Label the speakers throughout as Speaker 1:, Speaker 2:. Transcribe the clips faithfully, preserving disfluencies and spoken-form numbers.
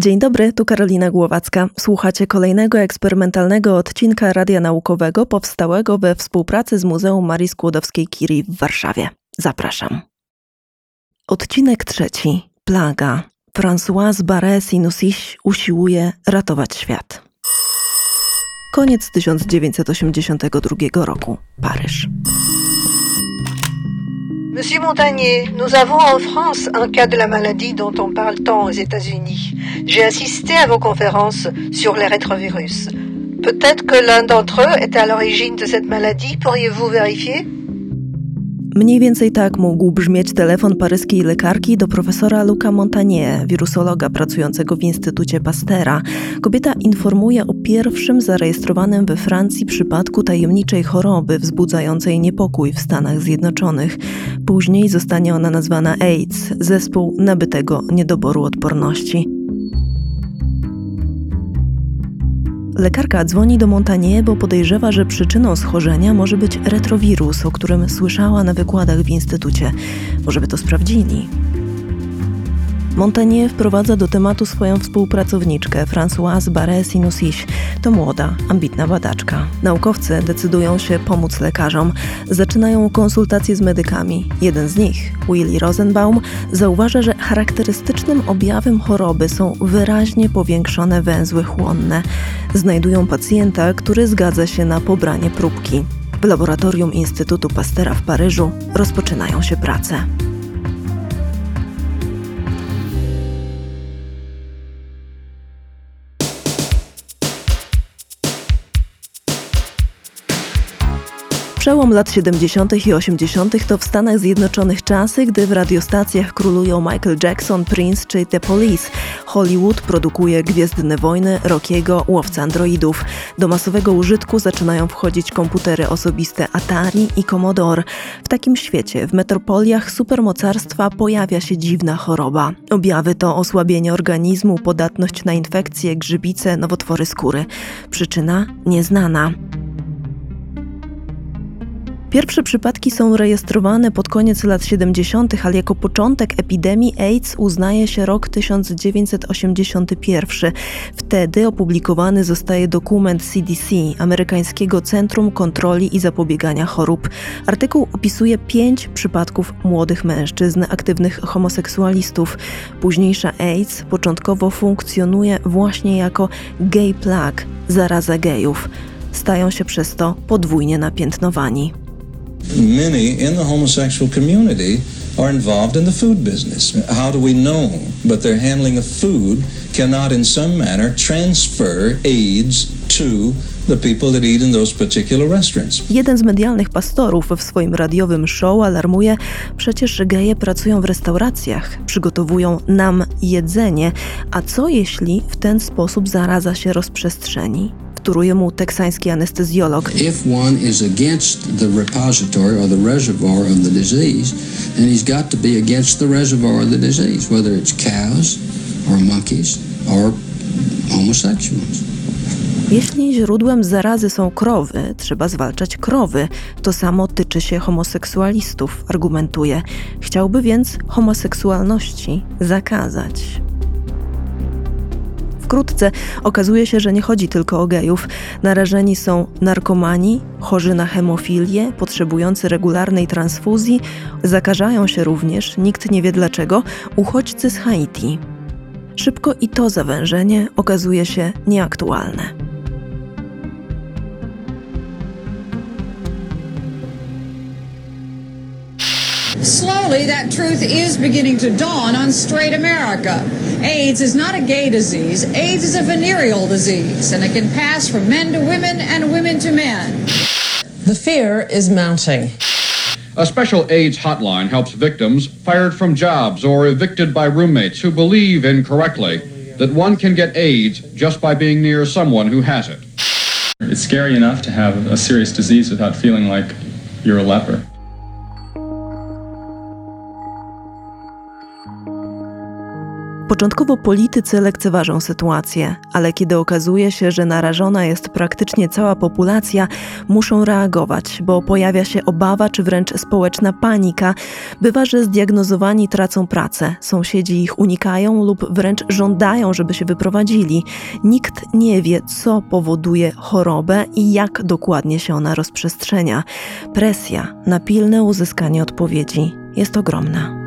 Speaker 1: Dzień dobry, tu Karolina Głowacka. Słuchacie kolejnego eksperymentalnego odcinka Radia Naukowego powstałego we współpracy z Muzeum Marii Skłodowskiej-Curie w Warszawie. Zapraszam. Odcinek trzeci. Plaga. Françoise Barré-Sinoussi usiłuje ratować świat. Koniec tysiąc dziewięćset osiemdziesiątego drugiego roku. Paryż.
Speaker 2: Monsieur Montagnier, nous avons en France un cas de la maladie dont on parle tant aux États-Unis. J'ai assisté à vos conférences sur les rétrovirus. Peut-être que l'un d'entre eux est à l'origine de cette maladie. Pourriez-vous vérifier?
Speaker 1: Mniej więcej tak mógł brzmieć telefon paryskiej lekarki do profesora Luca Montagnier, wirusologa pracującego w Instytucie Pasteura. Kobieta informuje o pierwszym zarejestrowanym we Francji przypadku tajemniczej choroby wzbudzającej niepokój w Stanach Zjednoczonych. Później zostanie ona nazwana AIDS, zespół nabytego niedoboru odporności. Lekarka dzwoni do Montagnier, bo podejrzewa, że przyczyną schorzenia może być retrowirus, o którym słyszała na wykładach w instytucie. Może by to sprawdzili? Montagnier wprowadza do tematu swoją współpracowniczkę, Françoise Barré-Sinoussi. To młoda, ambitna badaczka. Naukowcy decydują się pomóc lekarzom. Zaczynają konsultacje z medykami. Jeden z nich, Willy Rosenbaum, zauważa, że charakterystycznym objawem choroby są wyraźnie powiększone węzły chłonne. Znajdują pacjenta, który zgadza się na pobranie próbki. W laboratorium Instytutu Pasteura w Paryżu rozpoczynają się prace. Przełom lat siedemdziesiątych i osiemdziesiątych to w Stanach Zjednoczonych czasy, gdy w radiostacjach królują Michael Jackson, Prince czy The Police. Hollywood produkuje Gwiezdne Wojny, Rockiego, Łowcę Androidów. Do masowego użytku zaczynają wchodzić komputery osobiste Atari i Commodore. W takim świecie, w metropoliach supermocarstwa pojawia się dziwna choroba. Objawy to osłabienie organizmu, podatność na infekcje, grzybice, nowotwory skóry. Przyczyna nieznana. Pierwsze przypadki są rejestrowane pod koniec lat siedemdziesiątych, ale jako początek epidemii AIDS uznaje się rok tysiąc dziewięćset osiemdziesiąty pierwszy. Wtedy opublikowany zostaje dokument C D C, Amerykańskiego Centrum Kontroli i Zapobiegania Chorób. Artykuł opisuje pięć przypadków młodych mężczyzn, aktywnych homoseksualistów. Późniejsza AIDS początkowo funkcjonuje właśnie jako gay plague, zaraza gejów. Stają się przez to podwójnie napiętnowani.
Speaker 3: Many in the homosexual community are involved in the food business. How do we know? But their handling of food cannot in some manner transfer AIDS to the people that eat in those particular restaurants.
Speaker 1: Jeden z medialnych pastorów w swoim radiowym show alarmuje: przecież geje pracują w restauracjach, przygotowują nam jedzenie, a co jeśli w ten sposób zaraza się rozprzestrzeni? Wtóruje mu teksański anestezjolog.
Speaker 4: If one is against the repository or the reservoir of the disease, then he's got to be against the reservoir of the disease, whether it's cows or monkeys or homosexuals.
Speaker 1: Jeśli źródłem zarazy są krowy, trzeba zwalczać krowy. To samo tyczy się homoseksualistów, argumentuje. Chciałby więc homoseksualności zakazać. Wkrótce okazuje się, że nie chodzi tylko o gejów. Narażeni są narkomani, chorzy na hemofilię, potrzebujący regularnej transfuzji. Zakażają się również, nikt nie wie dlaczego, uchodźcy z Haiti. Szybko i to zawężenie okazuje się nieaktualne.
Speaker 5: Slowly, that truth is beginning to dawn on straight America. AIDS is not a gay disease. AIDS is a venereal disease, and it can pass from men to women and women to men.
Speaker 6: The fear is mounting.
Speaker 7: A special AIDS hotline helps victims fired from jobs or evicted by roommates who believe incorrectly that one can get AIDS just by being near someone who has it.
Speaker 8: It's scary enough to have a serious disease without feeling like you're a leper.
Speaker 1: Początkowo politycy lekceważą sytuację, ale kiedy okazuje się, że narażona jest praktycznie cała populacja, muszą reagować, bo pojawia się obawa czy wręcz społeczna panika. Bywa, że zdiagnozowani tracą pracę, sąsiedzi ich unikają lub wręcz żądają, żeby się wyprowadzili. Nikt nie wie, co powoduje chorobę i jak dokładnie się ona rozprzestrzenia. Presja na pilne uzyskanie odpowiedzi jest ogromna.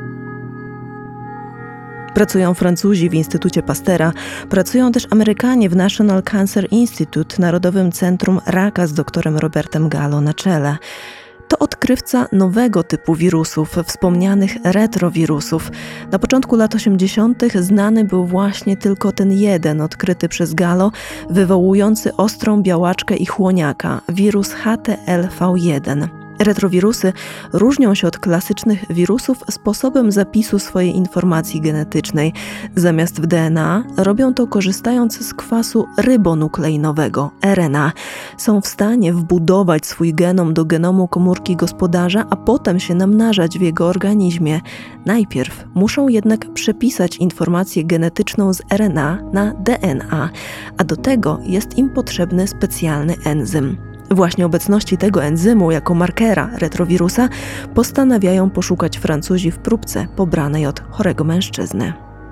Speaker 1: Pracują Francuzi w Instytucie Pastera, pracują też Amerykanie w National Cancer Institute, Narodowym Centrum Raka z doktorem Robertem Gallo na czele. To odkrywca nowego typu wirusów, wspomnianych retrowirusów. Na początku lat osiemdziesiątych znany był właśnie tylko ten jeden, odkryty przez Gallo, wywołujący ostrą białaczkę i chłoniaka, wirus H T L V jeden. Retrowirusy różnią się od klasycznych wirusów sposobem zapisu swojej informacji genetycznej. Zamiast w D N A robią to korzystając z kwasu rybonukleinowego, R N A. Są w stanie wbudować swój genom do genomu komórki gospodarza, a potem się namnażać w jego organizmie. Najpierw muszą jednak przepisać informację genetyczną z R N A na D N A, a do tego jest im potrzebny specjalny enzym. Właśnie obecności tego enzymu jako markera retrowirusa postanawiają poszukać Francuzi w próbce pobranej od chorego mężczyzny.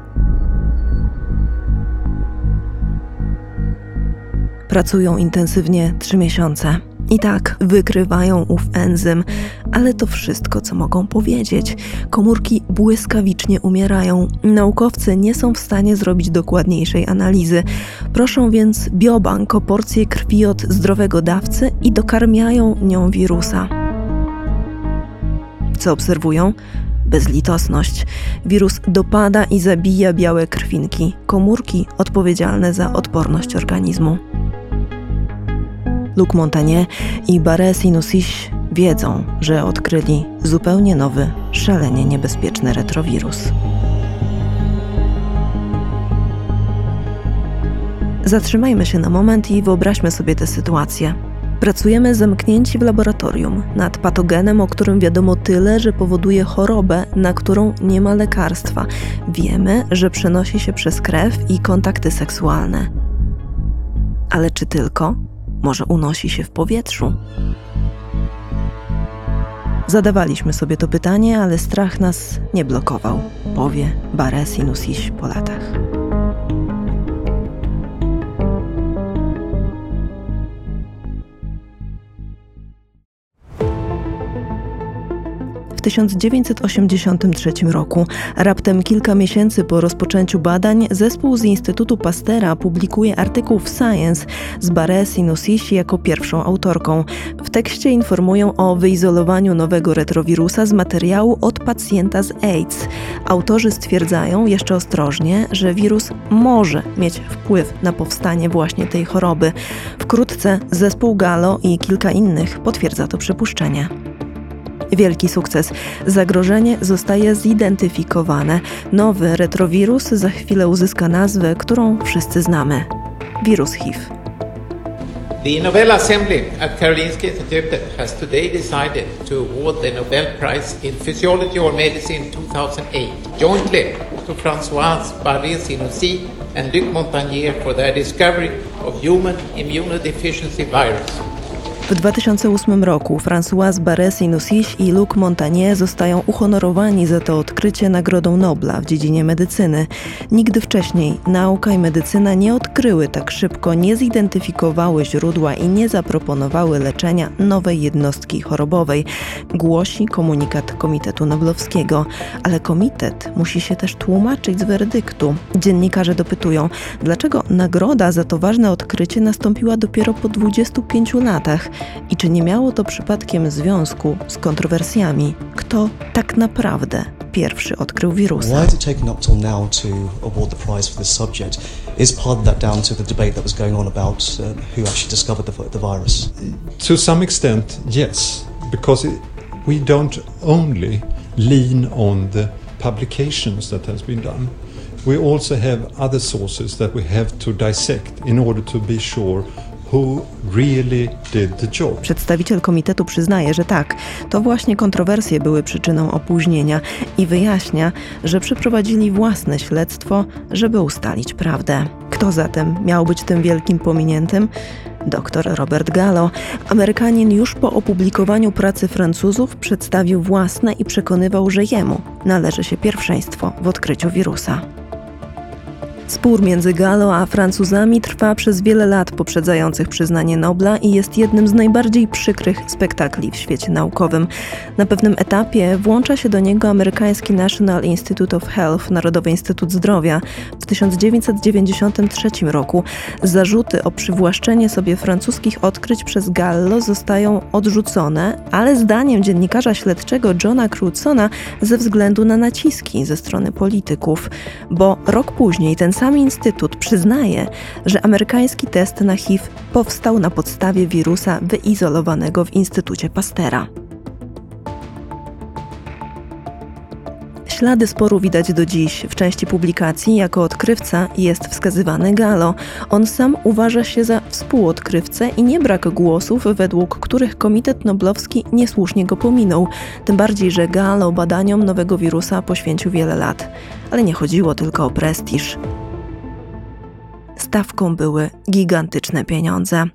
Speaker 1: Pracują intensywnie trzy miesiące. I tak wykrywają ów enzym, ale to wszystko, co mogą powiedzieć. Komórki błyskawicznie umierają. Naukowcy nie są w stanie zrobić dokładniejszej analizy. Proszą więc biobank o porcję krwi od zdrowego dawcy i dokarmiają nią wirusa. Co obserwują? Bezlitosność. Wirus dopada i zabija białe krwinki, komórki odpowiedzialne za odporność organizmu. Luc Montagnier i Barré-Sinoussi wiedzą, że odkryli zupełnie nowy, szalenie niebezpieczny retrowirus. Zatrzymajmy się na moment i wyobraźmy sobie tę sytuację. Pracujemy zamknięci w laboratorium nad patogenem, o którym wiadomo tyle, że powoduje chorobę, na którą nie ma lekarstwa. Wiemy, że przenosi się przez krew i kontakty seksualne. Ale czy tylko? Może unosi się w powietrzu? Zadawaliśmy sobie to pytanie, ale strach nas nie blokował, powie Barré-Sinoussi po latach. W tysiąc dziewięćset osiemdziesiątym trzecim roku, raptem kilka miesięcy po rozpoczęciu badań, zespół z Instytutu Pastera publikuje artykuł w Science z Barré-Sinoussi jako pierwszą autorką. W tekście informują o wyizolowaniu nowego retrowirusa z materiału od pacjenta z AIDS. Autorzy stwierdzają jeszcze ostrożnie, że wirus może mieć wpływ na powstanie właśnie tej choroby. Wkrótce zespół Gallo i kilka innych potwierdza to przypuszczenie. Wielki sukces. Zagrożenie zostaje zidentyfikowane. Nowy retrowirus za chwilę uzyska nazwę, którą wszyscy znamy. Wirus H I V.
Speaker 9: The Nobel Assembly at Karolinska Institutet has today decided to award the Nobel Prize in Physiology or Medicine two thousand eight jointly to Françoise Barré-Sinoussi and Luc Montagnier for their discovery of human immunodeficiency virus.
Speaker 1: W dwa tysiące ósmym roku Françoise Barré-Sinoussi i Luc Montagnier zostają uhonorowani za to odkrycie Nagrodą Nobla w dziedzinie medycyny. Nigdy wcześniej nauka i medycyna nie odkryły tak szybko, nie zidentyfikowały źródła i nie zaproponowały leczenia nowej jednostki chorobowej, głosi komunikat Komitetu Noblowskiego. Ale komitet musi się też tłumaczyć z werdyktu. Dziennikarze dopytują, dlaczego nagroda za to ważne odkrycie nastąpiła dopiero po dwudziestu pięciu latach. I czy nie miało to przypadkiem związku z kontrowersjami? Kto tak naprawdę pierwszy odkrył wirusa?
Speaker 10: Why has it taken up till now to award the prize for this subject? Is part of that down to the debate that was going on about uh, who actually discovered the, the virus?
Speaker 11: To some extent, yes, because it, we don't only lean on the publications that has been done. We also have other sources that we have to dissect in order to be sure who really did the job.
Speaker 1: Przedstawiciel komitetu przyznaje, że tak, to właśnie kontrowersje były przyczyną opóźnienia i wyjaśnia, że przeprowadzili własne śledztwo, żeby ustalić prawdę. Kto zatem miał być tym wielkim pominiętym? Doktor Robert Gallo. Amerykanin już po opublikowaniu pracy Francuzów przedstawił własne i przekonywał, że jemu należy się pierwszeństwo w odkryciu wirusa. Spór między Gallo a Francuzami trwa przez wiele lat poprzedzających przyznanie Nobla i jest jednym z najbardziej przykrych spektakli w świecie naukowym. Na pewnym etapie włącza się do niego amerykański National Institute of Health, Narodowy Instytut Zdrowia. W tysiąc dziewięćset dziewięćdziesiątym trzecim roku zarzuty o przywłaszczenie sobie francuskich odkryć przez Gallo zostają odrzucone, ale zdaniem dziennikarza śledczego Johna Crewdsona ze względu na naciski ze strony polityków, bo rok później ten sam instytut przyznaje, że amerykański test na H I V powstał na podstawie wirusa wyizolowanego w Instytucie Pastera. Ślady sporu widać do dziś. W części publikacji jako odkrywca jest wskazywany Gallo. On sam uważa się za współodkrywcę i nie brak głosów, według których Komitet Noblowski niesłusznie go pominął. Tym bardziej, że Gallo badaniom nowego wirusa poświęcił wiele lat. Ale nie chodziło tylko o prestiż. Stawką były gigantyczne pieniądze.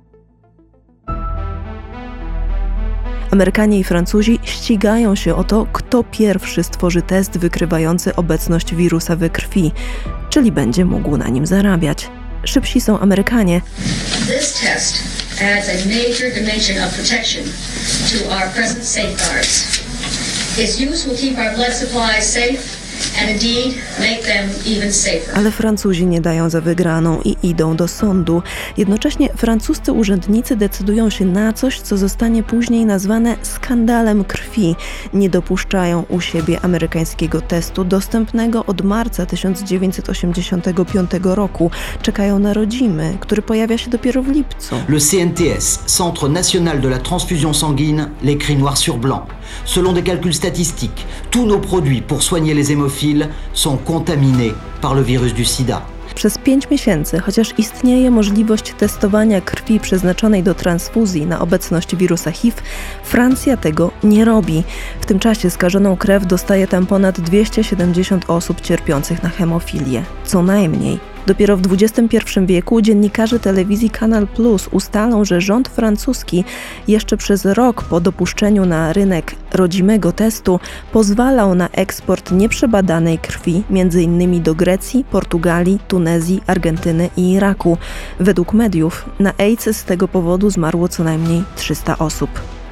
Speaker 1: Amerykanie i Francuzi ścigają się o to, kto pierwszy stworzy test wykrywający obecność wirusa we krwi, czyli będzie mógł na nim zarabiać. Szybsi są Amerykanie.
Speaker 12: This test adds a major dimension of protection to our present safeguards. Its use will keep our blood supplies safe and indeed make them even safer.
Speaker 1: Ale Francuzi nie dają za wygraną i idą do sądu. Jednocześnie francuscy urzędnicy decydują się na coś, co zostanie później nazwane skandalem krwi. Nie dopuszczają u siebie amerykańskiego testu dostępnego od marca tysiąc dziewięćset osiemdziesiątego piątego roku. Czekają na rodzimy, który pojawia się dopiero w lipcu.
Speaker 13: Le C N T S, Centre National de la Transfusion Sanguine, l'écrit noir sur blanc. Selon des calculs statistiques, tous nos produits pour soigner les hémophiles sont contaminés par le virus du sida.
Speaker 1: Przez pięć miesięcy, chociaż istnieje możliwość testowania krwi przeznaczonej do transfuzji na obecność wirusa H I V, Francja tego nie robi. W tym czasie skażoną krew dostaje tam ponad dwieście siedemdziesiąt osób cierpiących na hemofilię. Co najmniej. Dopiero w dwudziestym pierwszym wieku dziennikarze telewizji Canal Plus ustalą, że rząd francuski jeszcze przez rok po dopuszczeniu na rynek rodzimego testu pozwalał na eksport nieprzebadanej krwi, między innymi do Grecji, Portugalii, Tunezji, Argentyny i Iraku. Według mediów na AIDS z tego powodu zmarło co najmniej trzysta osób.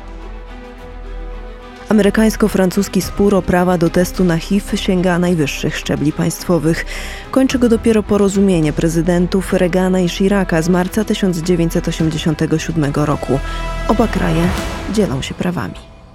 Speaker 1: Amerykańsko-francuski spór o prawa do testu na H I V sięga najwyższych szczebli państwowych. Kończy go dopiero porozumienie prezydentów Reagana i Chiraca z marca tysiąc dziewięćset osiemdziesiątego siódmego roku. Oba kraje dzielą się prawami.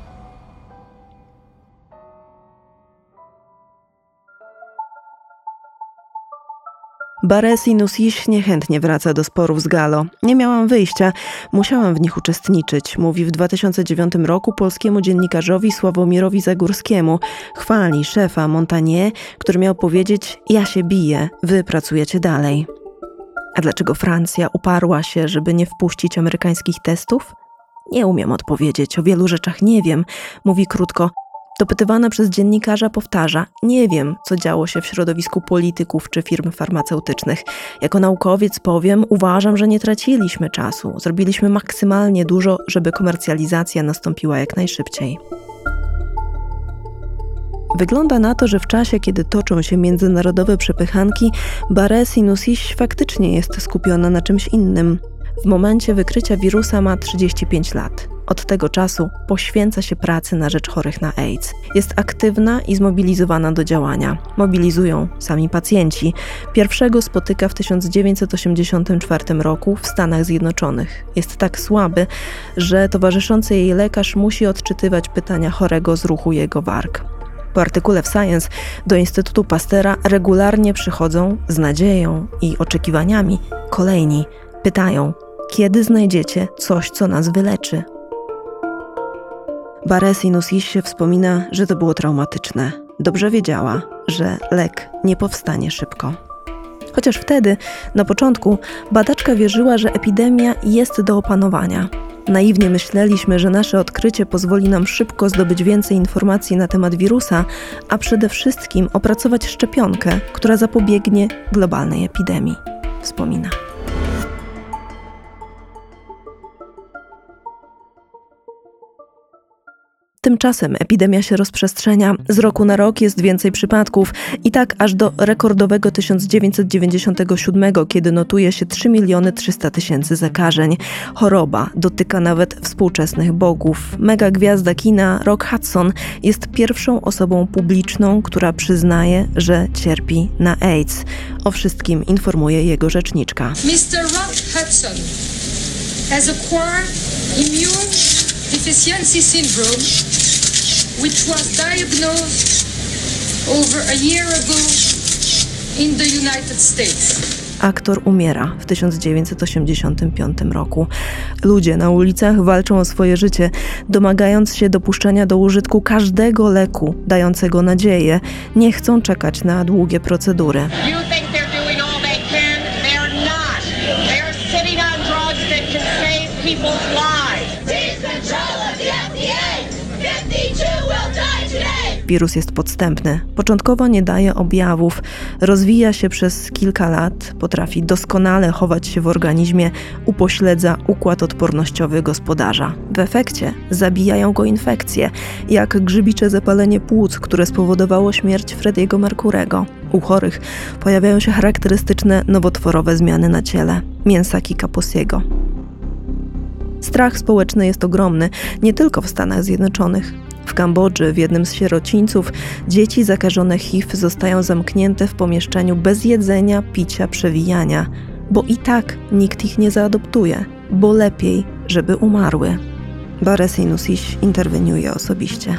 Speaker 1: Barrès Inussi niechętnie wraca do sporów z Gallo. Nie miałam wyjścia, musiałam w nich uczestniczyć, mówi w dwa tysiące dziewiątym roku polskiemu dziennikarzowi Sławomirowi Zagórskiemu. Chwali szefa Montagnier, który miał powiedzieć: ja się biję, wy pracujecie dalej. A dlaczego Francja uparła się, żeby nie wpuścić amerykańskich testów? Nie umiem odpowiedzieć, o wielu rzeczach nie wiem, mówi krótko. Dopytywana przez dziennikarza powtarza: nie wiem, co działo się w środowisku polityków czy firm farmaceutycznych. Jako naukowiec powiem, uważam, że nie traciliśmy czasu. Zrobiliśmy maksymalnie dużo, żeby komercjalizacja nastąpiła jak najszybciej. Wygląda na to, że w czasie, kiedy toczą się międzynarodowe przepychanki, Barrès Inussi faktycznie jest skupiona na czymś innym. W momencie wykrycia wirusa ma trzydzieści pięć lat. Od tego czasu poświęca się pracy na rzecz chorych na AIDS. Jest aktywna i zmobilizowana do działania. Mobilizują sami pacjenci. Pierwszego spotyka w tysiąc dziewięćset osiemdziesiątym czwartym roku w Stanach Zjednoczonych. Jest tak słaby, że towarzyszący jej lekarz musi odczytywać pytania chorego z ruchu jego warg. Po artykule w Science do Instytutu Pastera regularnie przychodzą z nadzieją i oczekiwaniami kolejni. Pytają: kiedy znajdziecie coś, co nas wyleczy? Barrès Inussi wspomina, że to było traumatyczne. Dobrze wiedziała, że lek nie powstanie szybko. Chociaż wtedy, na początku, badaczka wierzyła, że epidemia jest do opanowania. Naiwnie myśleliśmy, że nasze odkrycie pozwoli nam szybko zdobyć więcej informacji na temat wirusa, a przede wszystkim opracować szczepionkę, która zapobiegnie globalnej epidemii, wspomina. Tymczasem epidemia się rozprzestrzenia, z roku na rok jest więcej przypadków i tak aż do rekordowego tysiąc dziewięćset dziewięćdziesiątego siódmego, kiedy notuje się trzy miliony trzysta tysięcy zakażeń. Choroba dotyka nawet współczesnych bogów. Mega gwiazda kina Rock Hudson jest pierwszą osobą publiczną, która przyznaje, że cierpi na AIDS. O wszystkim informuje jego rzeczniczka.
Speaker 14: mister Rock Hudson has acquired immune deficiency syndrome, which was diagnosed over a year ago in the United States.
Speaker 1: Aktor umiera w tysiąc dziewięćset osiemdziesiątym piątym roku. Ludzie na ulicach walczą o swoje życie, domagając się dopuszczenia do użytku każdego leku dającego nadzieję. Nie chcą czekać na długie procedury. Wirus jest podstępny. Początkowo nie daje objawów. Rozwija się przez kilka lat, potrafi doskonale chować się w organizmie, upośledza układ odpornościowy gospodarza. W efekcie zabijają go infekcje, jak grzybicze zapalenie płuc, które spowodowało śmierć Freddie'ego Mercurego. U chorych pojawiają się charakterystyczne nowotworowe zmiany na ciele. Mięsaki Kaposiego. Strach społeczny jest ogromny, nie tylko w Stanach Zjednoczonych. W Kambodży, w jednym z sierocińców, dzieci zakażone H I V zostają zamknięte w pomieszczeniu bez jedzenia, picia, przewijania, bo i tak nikt ich nie zaadoptuje, bo lepiej, żeby umarły. Barres Inusiś interweniuje osobiście.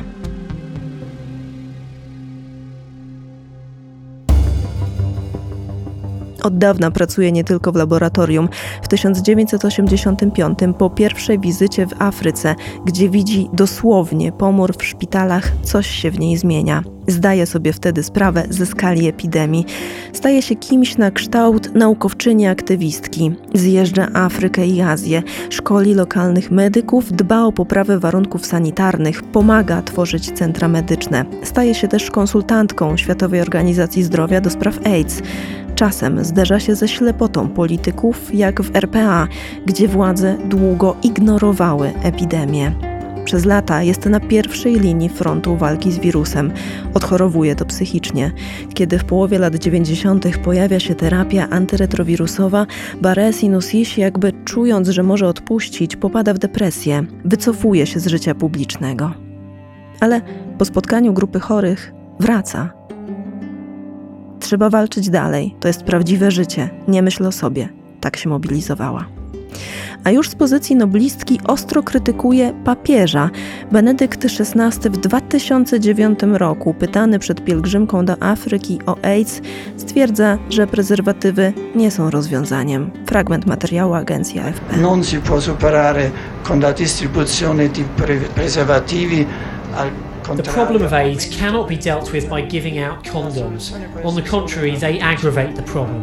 Speaker 1: Od dawna pracuje nie tylko w laboratorium. W tysiąc dziewięćset osiemdziesiątym piątym po pierwszej wizycie w Afryce, gdzie widzi dosłownie pomór w szpitalach, coś się w niej zmienia. Zdaje sobie wtedy sprawę ze skali epidemii. Staje się kimś na kształt naukowczyni aktywistki. Zjeżdża Afrykę i Azję, szkoli lokalnych medyków, dba o poprawę warunków sanitarnych, pomaga tworzyć centra medyczne. Staje się też konsultantką Światowej Organizacji Zdrowia do spraw AIDS. Czasem zderza się ze ślepotą polityków, jak w R P A, gdzie władze długo ignorowały epidemię. Przez lata jest na pierwszej linii frontu walki z wirusem. Odchorowuje to psychicznie. Kiedy w połowie lat dziewięćdziesiątych pojawia się terapia antyretrowirusowa, Barres Inusiś, jakby czując, że może odpuścić, popada w depresję. Wycofuje się z życia publicznego. Ale po spotkaniu grupy chorych wraca. Trzeba walczyć dalej. To jest prawdziwe życie. Nie myśl o sobie. Tak się mobilizowała. A już z pozycji noblistki ostro krytykuje papieża. Benedykt szesnasty w dwa tysiące dziewiątym roku, pytany przed pielgrzymką do Afryki o AIDS, stwierdza, że prezerwatywy nie są rozwiązaniem. Fragment materiału agencji A F P.
Speaker 15: Non si può superare con la distribuzione di preservativi al
Speaker 16: The problem of AIDS cannot be dealt with by giving out condoms. On the contrary, they aggravate the problem.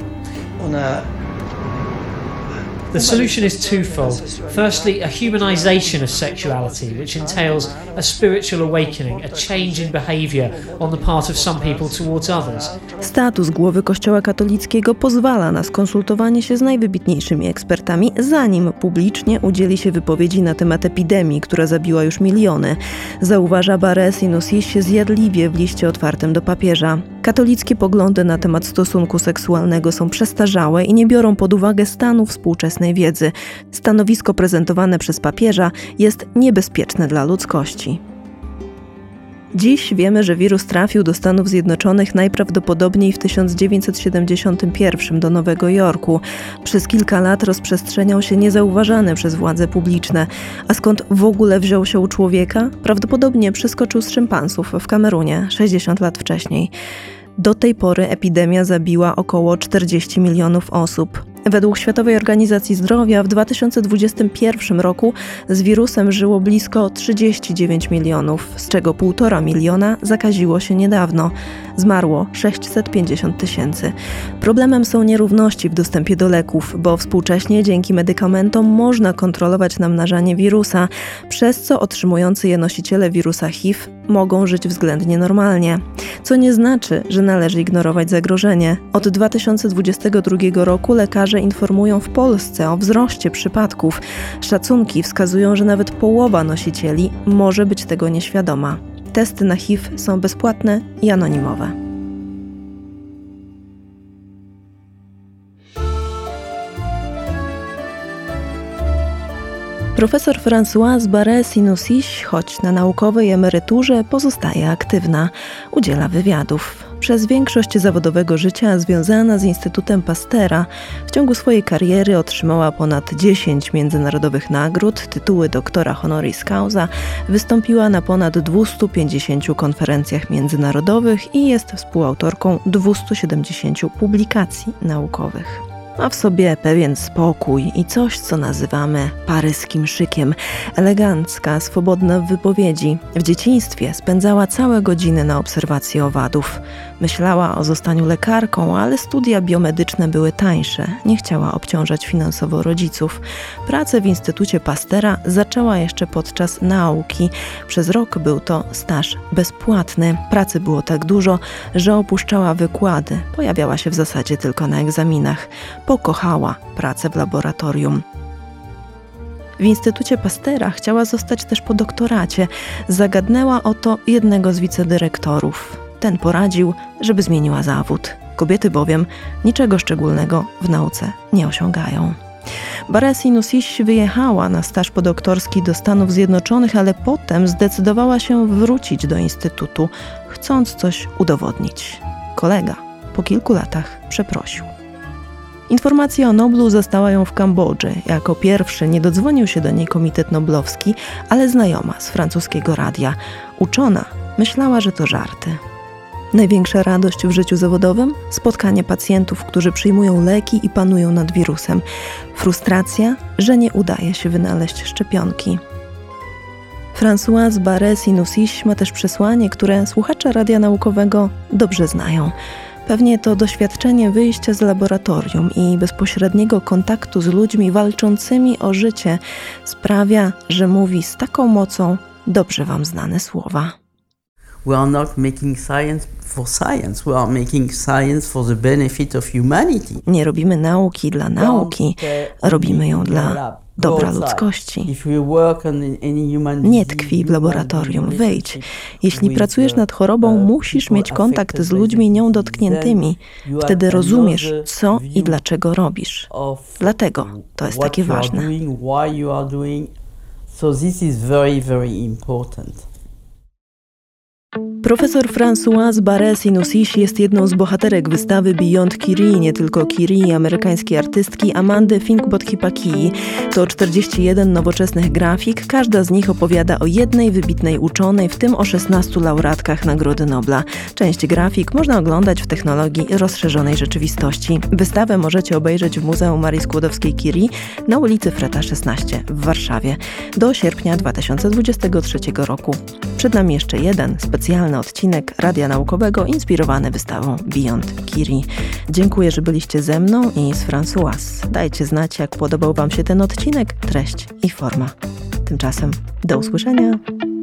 Speaker 16: The solution is twofold. Firstly, a humanization of sexuality, which entails a spiritual awakening, a change in behavior on the part of some people towards others.
Speaker 1: Status głowy Kościoła katolickiego pozwala na skonsultowanie się z najwybitniejszymi ekspertami, zanim publicznie udzieli się wypowiedzi na temat epidemii, która zabiła już miliony. Zauważa Barres Inusiś zjadliwie w liście otwartym do papieża. Katolickie poglądy na temat stosunku seksualnego są przestarzałe i nie biorą pod uwagę stanu współczesnej wiedzy. Stanowisko prezentowane przez papieża jest niebezpieczne dla ludzkości. Dziś wiemy, że wirus trafił do Stanów Zjednoczonych najprawdopodobniej w tysiąc dziewięćset siedemdziesiątym pierwszym do Nowego Jorku. Przez kilka lat rozprzestrzeniał się niezauważany przez władze publiczne. A skąd w ogóle wziął się u człowieka? Prawdopodobnie przeskoczył z szympansów w Kamerunie sześćdziesiąt lat wcześniej. Do tej pory epidemia zabiła około czterdzieści milionów osób. Według Światowej Organizacji Zdrowia w dwa tysiące dwudziestym pierwszym roku z wirusem żyło blisko trzydzieści dziewięć milionów, z czego półtora miliona zakaziło się niedawno. Zmarło sześćset pięćdziesiąt tysięcy. Problemem są nierówności w dostępie do leków, bo współcześnie dzięki medykamentom można kontrolować namnażanie wirusa, przez co otrzymujący je nosiciele wirusa H I V mogą żyć względnie normalnie. Co nie znaczy, że należy ignorować zagrożenie. Od dwa tysiące dwudziestego drugiego roku lekarze informują w Polsce o wzroście przypadków. Szacunki wskazują, że nawet połowa nosicieli może być tego nieświadoma. Testy na H I V są bezpłatne i anonimowe. Profesor Françoise Barré-Sinoussi, choć na naukowej emeryturze, pozostaje aktywna. Udziela wywiadów. Przez większość zawodowego życia związana z Instytutem Pastera, w ciągu swojej kariery otrzymała ponad dziesięć międzynarodowych nagród, tytuły doktora honoris causa, wystąpiła na ponad dwieście pięćdziesiąt konferencjach międzynarodowych i jest współautorką dwustu siedemdziesięciu publikacji naukowych. Ma w sobie pewien spokój i coś, co nazywamy paryskim szykiem. Elegancka, swobodna w wypowiedzi. W dzieciństwie spędzała całe godziny na obserwacji owadów. Myślała o zostaniu lekarką, ale studia biomedyczne były tańsze. Nie chciała obciążać finansowo rodziców. Pracę w Instytucie Pastera zaczęła jeszcze podczas nauki. Przez rok był to staż bezpłatny. Pracy było tak dużo, że opuszczała wykłady. Pojawiała się w zasadzie tylko na egzaminach. Pokochała pracę w laboratorium. W Instytucie Pastera chciała zostać też po doktoracie. Zagadnęła o to jednego z wicedyrektorów. Ten poradził, żeby zmieniła zawód. Kobiety bowiem niczego szczególnego w nauce nie osiągają. Barré-Sinoussi wyjechała na staż podoktorski do Stanów Zjednoczonych, ale potem zdecydowała się wrócić do Instytutu, chcąc coś udowodnić. Kolega po kilku latach przeprosił. Informacja o Noblu zastała ją w Kambodży. Jako pierwszy nie dodzwonił się do niej Komitet Noblowski, ale znajoma z francuskiego radia. Uczona myślała, że to żarty. Największa radość w życiu zawodowym? Spotkanie pacjentów, którzy przyjmują leki i panują nad wirusem. Frustracja, że nie udaje się wynaleźć szczepionki. Françoise Barré-Sinoussi ma też przesłanie, które słuchacze radia naukowego dobrze znają. Pewnie to doświadczenie wyjścia z laboratorium i bezpośredniego kontaktu z ludźmi walczącymi o życie sprawia, że mówi z taką mocą dobrze wam znane słowa.
Speaker 17: We are not making science for science. We are making science for the benefit of humanity.
Speaker 1: Nie robimy nauki dla nauki, robimy ją dla dobra ludzkości. Nie tkwi w laboratorium, wyjdź. Jeśli pracujesz nad chorobą, musisz mieć kontakt z ludźmi nią dotkniętymi. Wtedy rozumiesz, co i dlaczego robisz. Dlatego to jest takie ważne.
Speaker 17: So this is very, very important.
Speaker 1: Profesor Françoise Barré-Sinoussi jest jedną z bohaterek wystawy Beyond Curie, nie tylko Curie, amerykańskiej artystki Amandy Fingbot-Kipakii. To czterdzieści jeden nowoczesnych grafik, każda z nich opowiada o jednej wybitnej uczonej, w tym o szesnastu laureatkach Nagrody Nobla. Część grafik można oglądać w technologii rozszerzonej rzeczywistości. Wystawę możecie obejrzeć w Muzeum Marii Skłodowskiej-Curie na ulicy Freta szesnaście w Warszawie do sierpnia dwa tysiące dwudziestego trzeciego roku. Przed nami jeszcze jeden specjalny odcinek Radia Naukowego inspirowany wystawą Beyond Curie. Dziękuję, że byliście ze mną i z Françoise. Dajcie znać, jak podobał wam się ten odcinek, treść i forma. Tymczasem do usłyszenia.